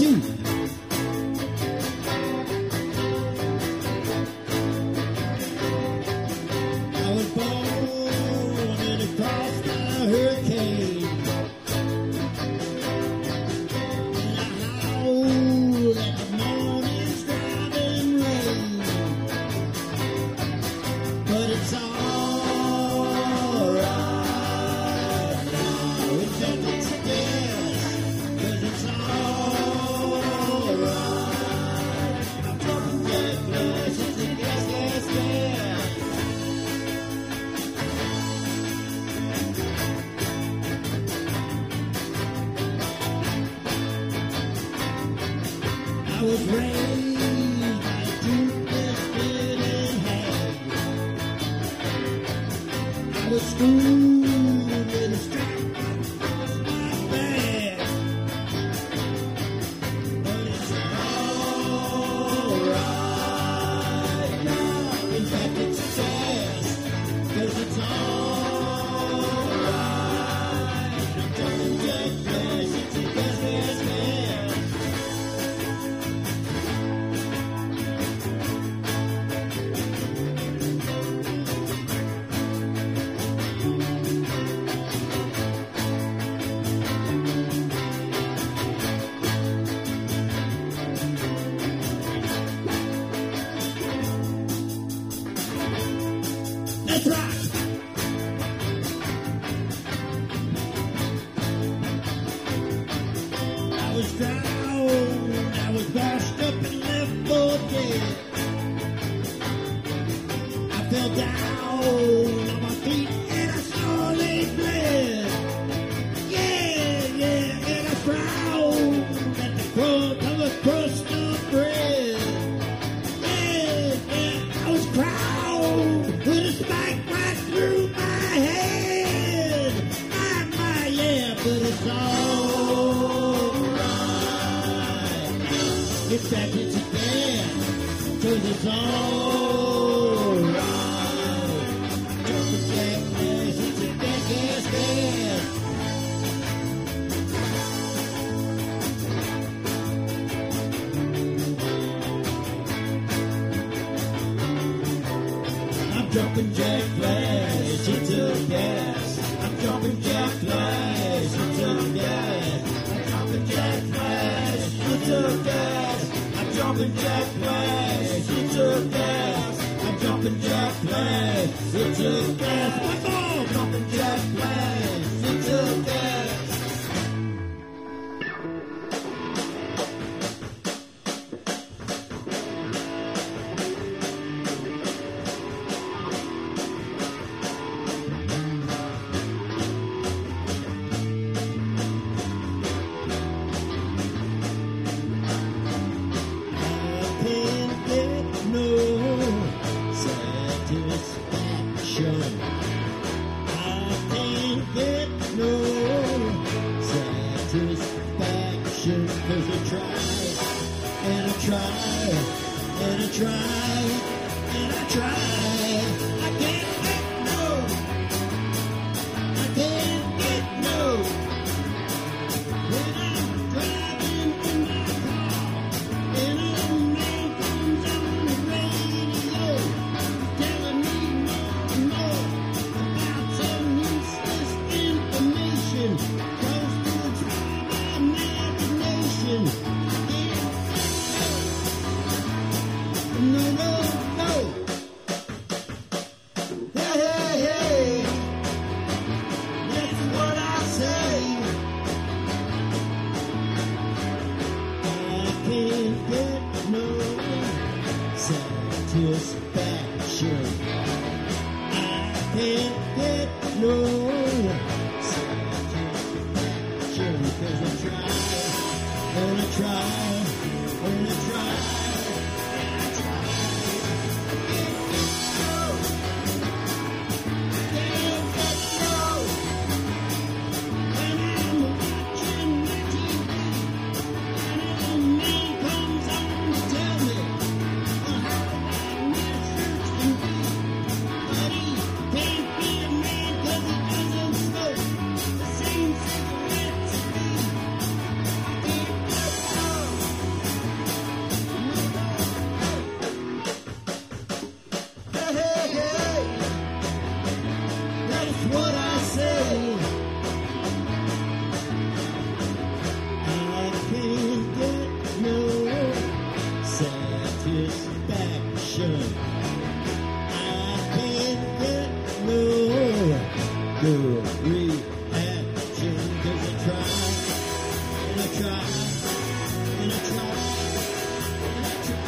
too. I was born in a crossfire hurricane. And I howled at the morning's driving rain. But it's all right now. It's just a guess, 'cause it's all right. I'm talking Jack Flash, it's a guess, guess, guess. I was raised by a two-fisted hag. I was schooled with a strap across my back. But it's all right now. In fact, it's a test, 'cause it's all right. I'm talking Jack Flash, it's a guess, guess, guess. That's right. I was drowned, I was washed up and left for dead. I fell down on my feet and I slowly bled. Yeah, and I frowned at the crust of a crust of bread. Yeah, I was crowned with a spike right through my head. Yeah, but it's all right. In fact, it's a dance, 'cause it's all right. Jumping Jack Flash, it's a guess, guess, guess. I'm jumping Jack Flash, it's a gas. I'm jumping Jack Flash, it's a gas. I'm jumping Jack Flash, it's a gas. I'm jumping Jack Flash, it's a gas. I'm jumping Jack Flash, it's a gas. What's all? Jumping Jack Flash, it's a gas. I can't get no satisfaction. I can't get no satisfaction, 'cause I try and I try and I try and I try. I can't get no. I can't get no. When I'm driving in my car and old man comes on the radio telling me more and more about some useless information. Goes to try my imagination. No, no, no. That's what I say. I can't get no satisfaction. I can't get no good reaction. 'Cause I try, and I try, and I try, and I try.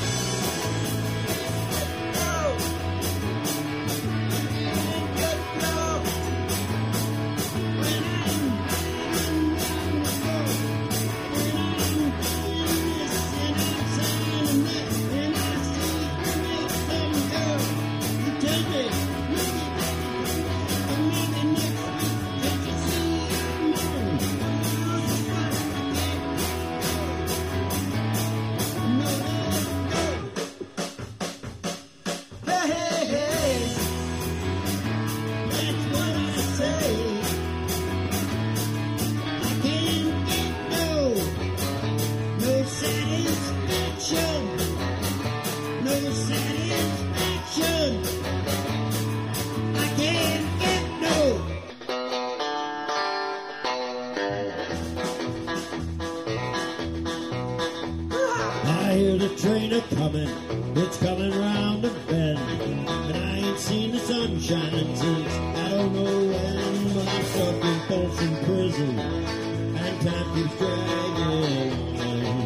I hear the train a-comin', it's coming round the bend, and I ain't seen the sun shining since I don't know when. But I'm stuck in Folsom Prison, and time keeps dragging on.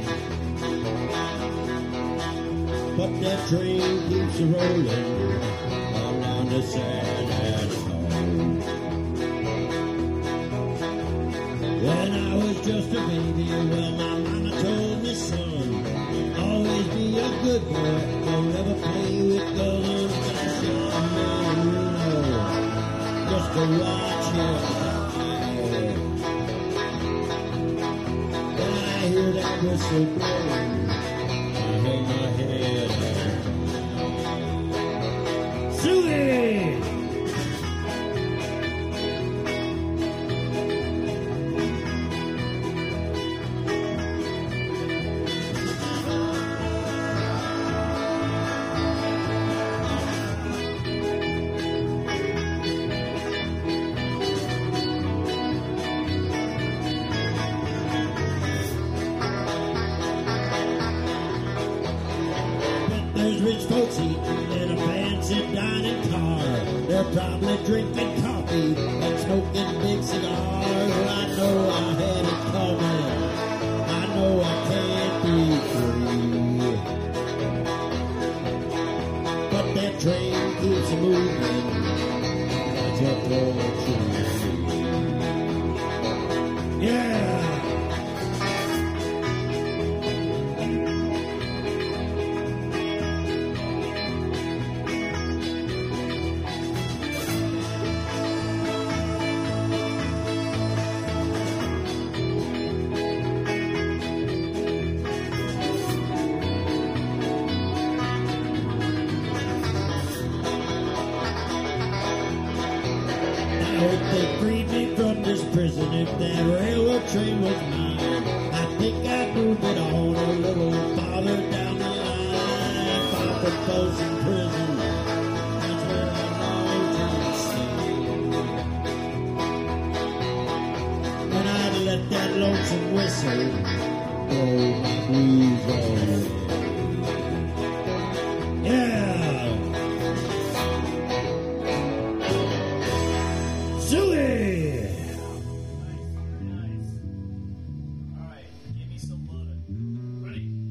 But that train keeps a-rolling along the sand and snow. When I was just a baby, well, my mama told me, son, always be a good boy, don't ever play with guns. I said, man, you know, just to watch him fire. When I hear that whistle blowing, I hang my head and Suey! There's rich folks eating in a fancy dining car. They're probably drinking coffee and smoking big cigars. Well, I know I had it coming. I know I can't be free. But that train keeps moving. That's a poetry. Yeah. I hope they freed me from this prison. If that railroad train was mine, I think I'd move it on a little farther down the line. Far from Folsom Prison, that's where I long to stay. And I'd let that lonesome whistle blow my blues away.